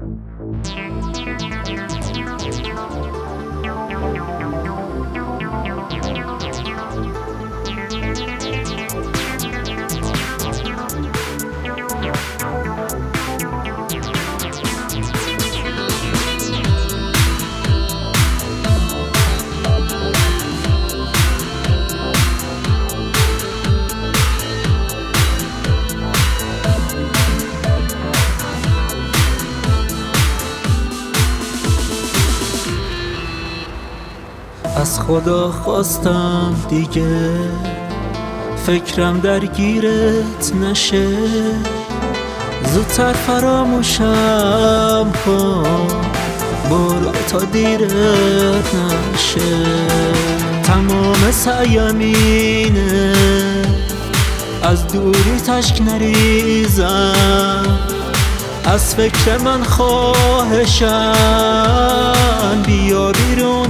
از خدا خواستم دیگه فکرم درگیرت نشه، زودتر فراموشم کن، برو تا دیرت نشه. تمام سعیم اینه از دوری تشک نریزم، از فکر من خواهشم بیا بیرون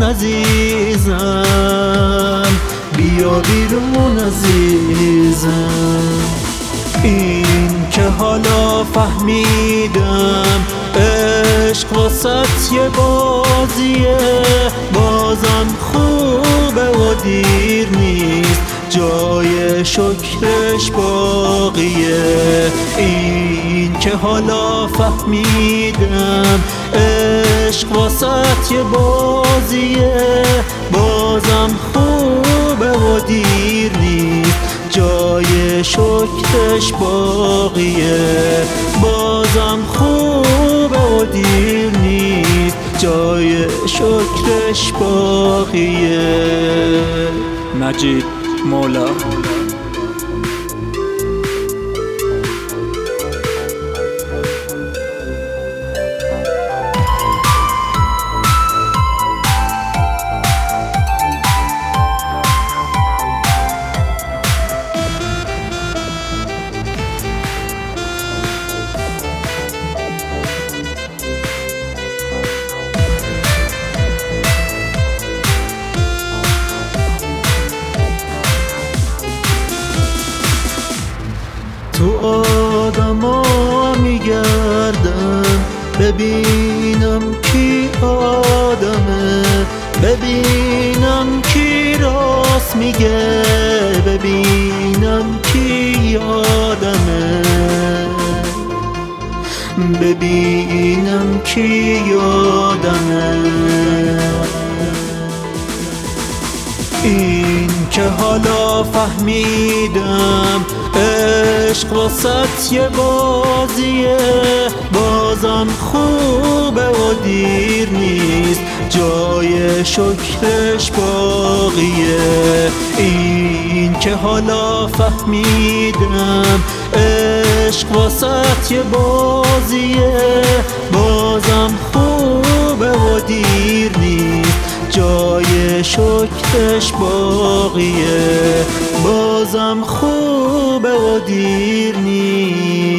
عزیزم، بیا بیرون عزیزم. این که حالا فهمیدم عشق واسط یه بازیه، بازم خوبه و دیر نیست، جای شکرش باقیه. این که حالا فهمیدم عشق واسط یه بازیه، بازم خوبه و دیر نیست، جای شکرش باقیه. بازم خوبه و دیر نیست، جای شکرش باقیه. مجید مولا. تو آدما میگردم ببینم کی آدمه، ببینم کی راست میگه، ببینم کی یادمه، ببینم کی یادمه. این که حالا فهمیدم عشق واسط یه بازیه، بازم خوبه و دیر نیست، جای شکرش باقیه. این که حالا فهمیدم عشق واسط یه بازیه، بازم خوبه و دیر نیست، جای شکرش باقیه. بازم خوبه و دیر نیست.